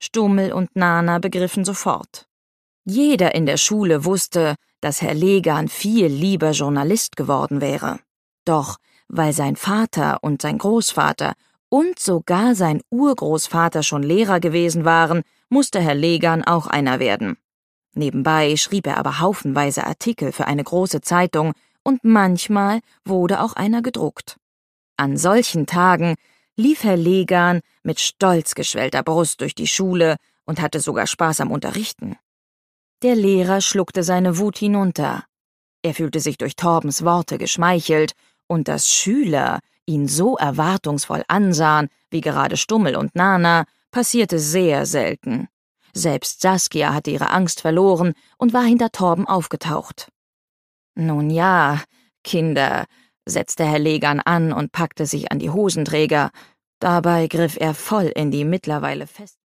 Stummel und Nana begriffen sofort. Jeder in der Schule wusste, dass Herr Legan viel lieber Journalist geworden wäre. Doch weil sein Vater und sein Großvater und sogar sein Urgroßvater schon Lehrer gewesen waren, musste Herr Legan auch einer werden. Nebenbei schrieb er aber haufenweise Artikel für eine große Zeitung und manchmal wurde auch einer gedruckt. An solchen Tagen lief Herr Legan mit stolz geschwellter Brust durch die Schule und hatte sogar Spaß am Unterrichten. Der Lehrer schluckte seine Wut hinunter. Er fühlte sich durch Torbens Worte geschmeichelt, und dass Schüler ihn so erwartungsvoll ansahen, wie gerade Stummel und Nana, passierte sehr selten. Selbst Saskia hatte ihre Angst verloren und war hinter Torben aufgetaucht. »Nun ja, Kinder«, setzte Herr Legan an und packte sich an die Hosenträger. Dabei griff er voll in die mittlerweile fest